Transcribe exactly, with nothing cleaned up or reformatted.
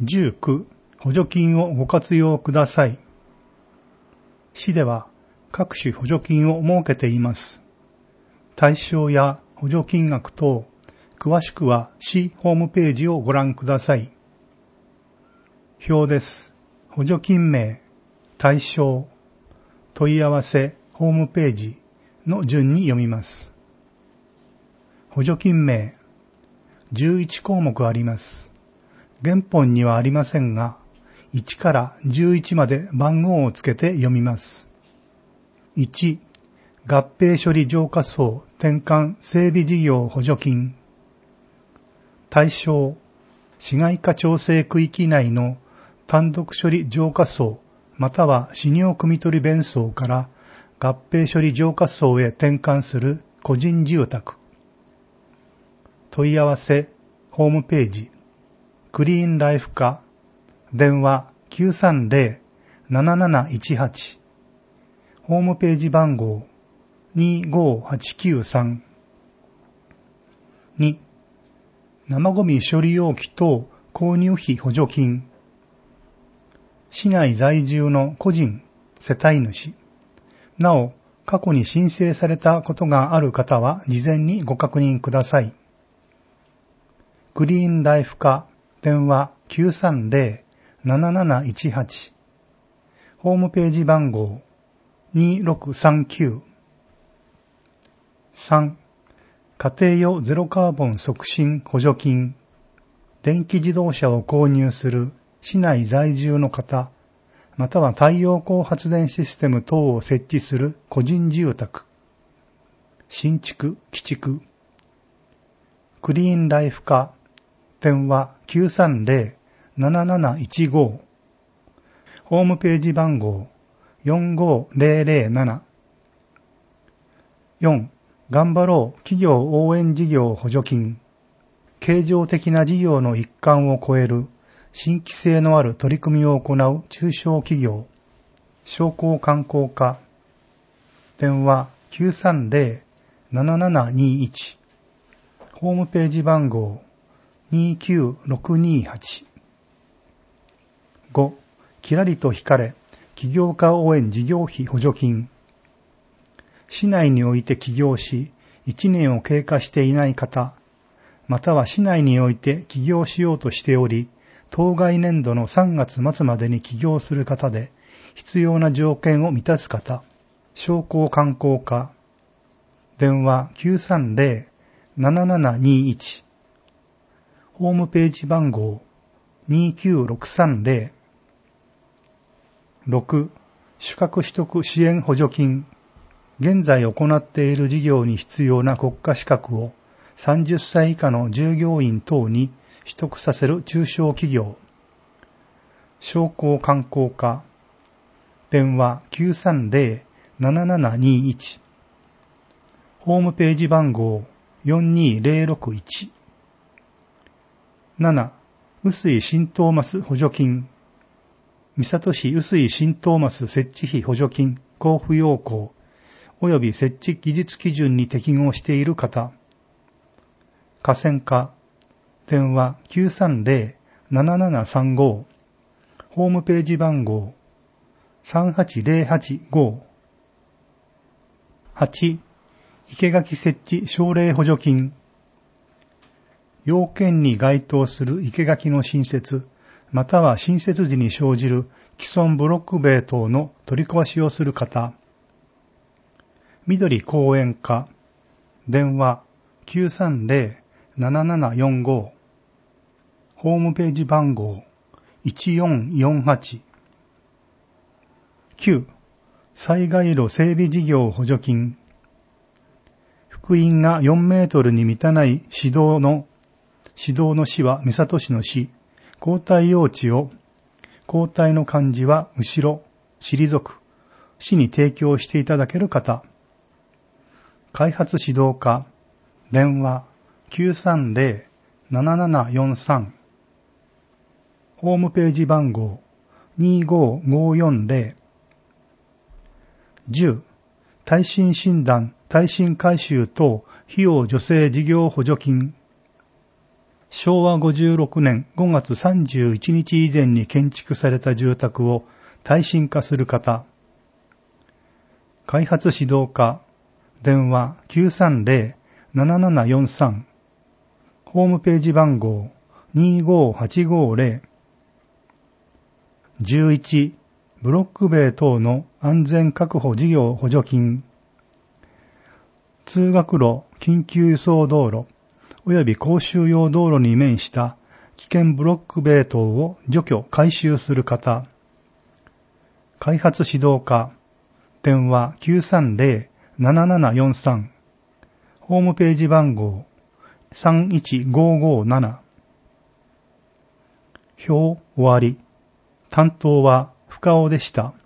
じゅうきゅう補助金をご活用ください。市では各種補助金を設けています。対象や補助金額等、詳しくは市ホームページをご覧ください。表です。補助金名、対象、問い合わせ、ホームページの順に読みます。補助金名、じゅういちこうもくあります。原本にはありませんが、いちからじゅういちまで番号をつけて読みます。いち、合併処理浄化槽転換整備事業補助金。対象、市街化調整区域内の単独処理浄化槽または使尿汲み取り弁槽から合併処理浄化槽へ転換する個人住宅。問い合わせ、ホームページ、クリーンライフ課、電話 きゅうさんゼロ なななないちはち、ホームページ番号 にごはちきゅうさん。に、生ゴミ処理容器等購入費補助金。市内在住の個人、世帯主。なお、過去に申請されたことがある方は事前にご確認ください。クリーンライフ課、電話 きゅうさんゼロ なななないちはち、ホームページ番号 にろくさんきゅう。さん、家庭用ゼロカーボン促進補助金。電気自動車を購入する市内在住の方、または太陽光発電システム等を設置する個人住宅。新築、寄築。クリーンライフ課、電話 きゅうさんゼロ なななないちご、ホームページ番号よんごゼロゼロなな。よん、頑張ろう企業応援事業補助金。経常的な事業の一環を超える新規性のある取り組みを行う中小企業、商工観光課。電話 きゅうさんゼロ ななななにいち、ホームページ番号にきゅうろくにはち。ご、きらりと光れ起業家応援事業費補助金。市内において起業し、いちねんを経過していない方、または市内において起業しようとしており、当該年度のさんがつ末までに起業する方で、必要な条件を満たす方、商工観光課。電話 きゅうさんゼロ ななななにいち、ホームページ番号にきゅうろくさんゼロ。ろく、資格取得支援補助金。現在行っている事業に必要な国家資格をさんじゅっさい以下の従業員等に取得させる中小企業。商工観光課。電話 きゅうさんゼロ ななななにいち。ホームページ番号よんにゼロろくいち。なな、雨水浸透マス補助金。三郷市雨水浸透マス設置費補助金交付要項及び設置技術基準に適合している方。河川課。電話 きゅうさんゼロ ななななさんご。ホームページ番号さんはちゼロはちご。はち、生垣設置奨励補助金。要件に該当する生垣の新設、または新設時に生じる既存ブロック塀等の取り壊しをする方。緑公園課。電話 きゅうさんゼロ ななななよんご。ホームページ番号いちよんよんはち。きゅう、災害路整備事業補助金。幅員がよんメートルに満たない市道の、市道の市は三郷市の市、交代用地を、交代の漢字は後ろ、退く、市に提供していただける方。開発指導課。電話 きゅうさんゼロ ななななよんさん。ホームページ番号にごごよんゼロ。じゅう、耐震診断、耐震改修等費用助成事業補助金。 しょうわごじゅうろくねんごがつさんじゅういちにち以前に建築された住宅を耐震化する方。開発指導課。電話 きゅうさんゼロ ななななよんさん。ホームページ番号 にーごーはちごーゼロ。じゅういち. ブロック塀等の安全確保事業補助金。通学路、緊急輸送道路、及び公衆用道路に面した危険ブロック塀等を除去改修する方。開発指導課。電話 きゅうさんゼロ ななななよんさん。ホームページ番号 さんいちごーごーなな。表終わり。担当は深尾でした。